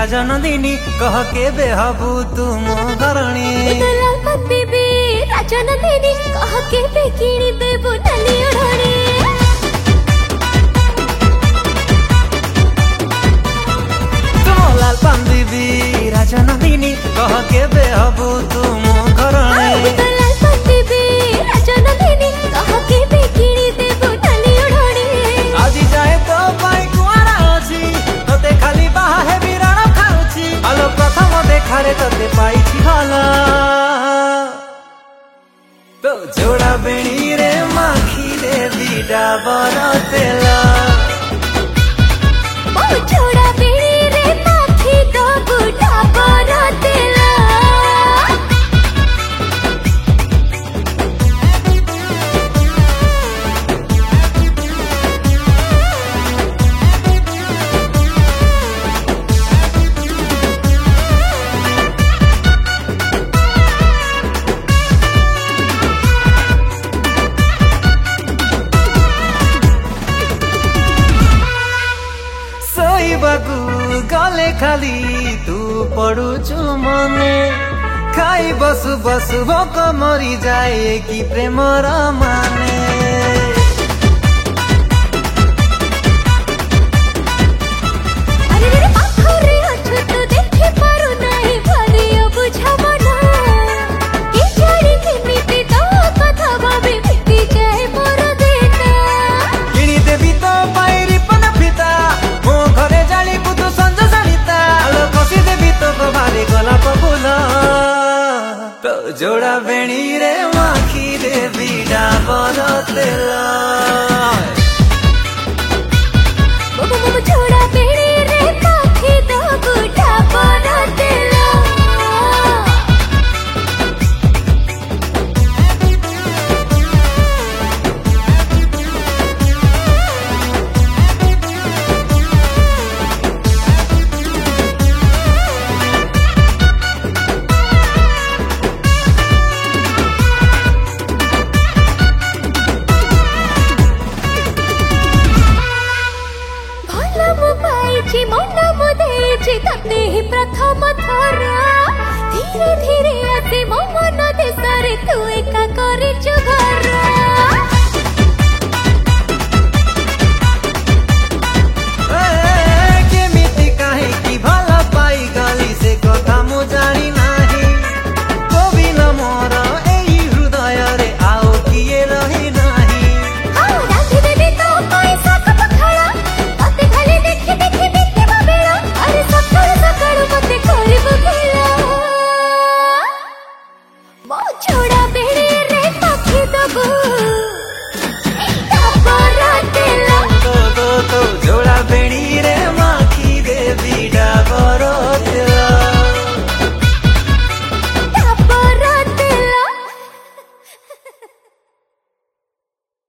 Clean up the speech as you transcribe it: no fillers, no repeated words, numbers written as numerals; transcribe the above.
राजनंदिनी कह केबे हबू तुम घरणी बीबी राजनंदिनी कह केबे किणी देबु नाली ओढ़णी लाल पान बीबी राजनंदिनी कह केबे हबू तुम घरणी लाल पान बीबी राजनंदिनी कह केबे किणी देबु नाली ओढ़णी आज जाए तो पाई कुआरा अछि तोते खाली बाहा हे बिराण खाउछि आलो प्रथम देखारे तोते पाइछि हला तो जोड़ा बेणी रे माखी रे बिडा बरतेला ओ जोड़ा बेणी रे माखी दो बुढ़ा बरतेला गले खाली तू पड़ुचु मने खाई बसु बसु भोक मरी जाए कि प्रेमर माने जोड़ा बेणी रे